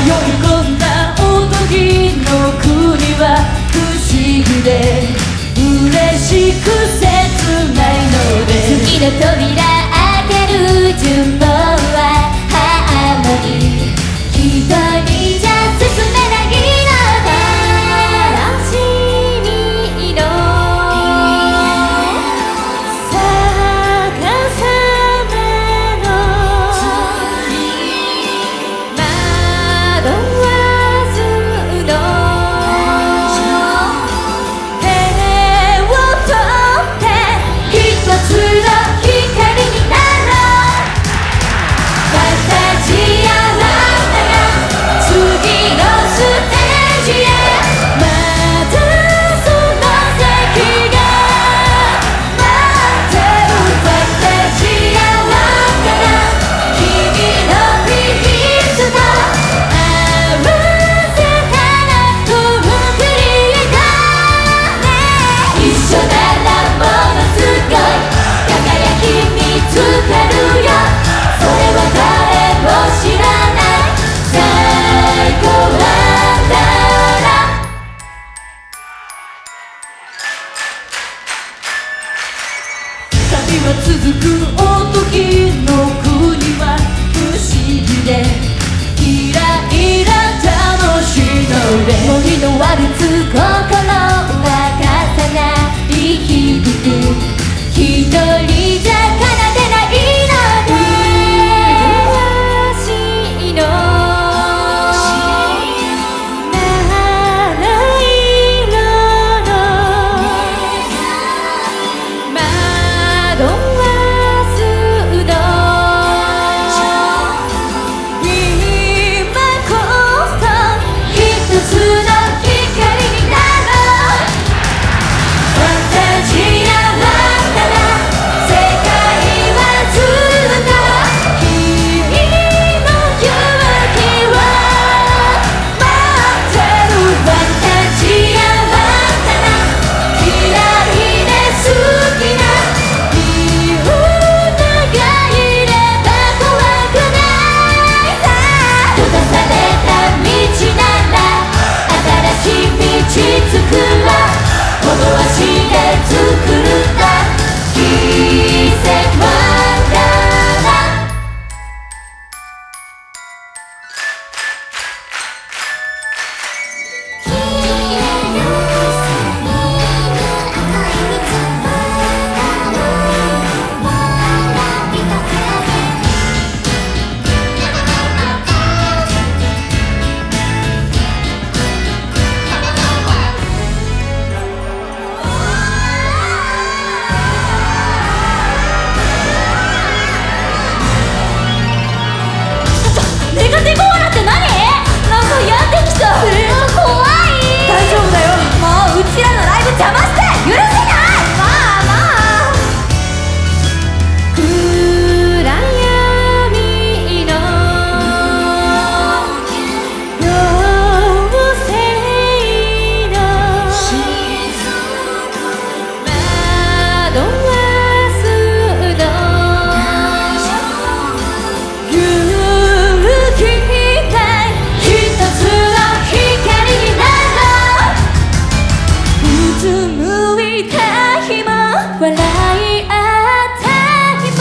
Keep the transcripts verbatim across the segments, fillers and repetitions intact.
込んだおとぎの国は不思議で嬉しく切ないので、 月の扉開ける順番はハーモニー、一人じゃ進めないのだ楽しみの逆さまの惑わずの手を取って一つの光になろう。私やあなたが次のステージへ、まだその先が待ってる。私やあなたが君のピースと合わせたらコンクリートね、一緒ならものすごい輝き見つかるよ。それは誰も知らない最高なんだろう。 旅は続くおとぎの国は不思議でイライラ楽しいので、 森のワルツ心は重なり響く、一人じゃ奏でないので私の七色の惑わすの今こそ一つの光になろう。私やあなたが世界はずっと君の勇気を待ってる。私やあなたが嫌いで好きな理由がいれば怖くないさ。閉ざされた道なら新しい道作ろう。この足で作るんだ奇跡ワンダーランド。 ネガティブオーラって何？なんかやってきた。 えー、怖い。 大丈夫だよ。もううちらのライブ邪魔して許せない。 まあまあ暗闇の妖精の惑わすの勇気ない一つの光になろう。うつむいた日も笑い合った日も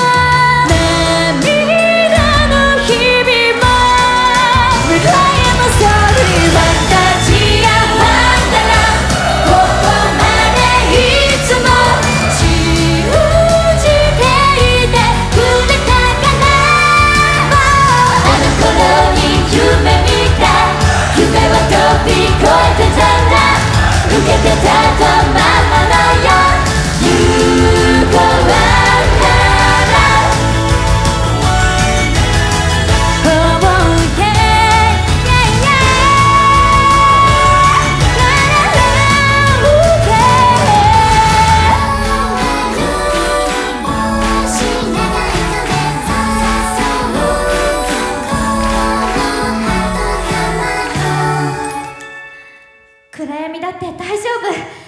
涙の日々も Reclaim a story。 私やあなたがここまでいつも信じていてくれたからもうあの頃に夢見た夢は飛び越えてたんだ。受けてたとままのよ行こうなら Oh yeah yeah yeah yeah。 暗闇だって大丈夫。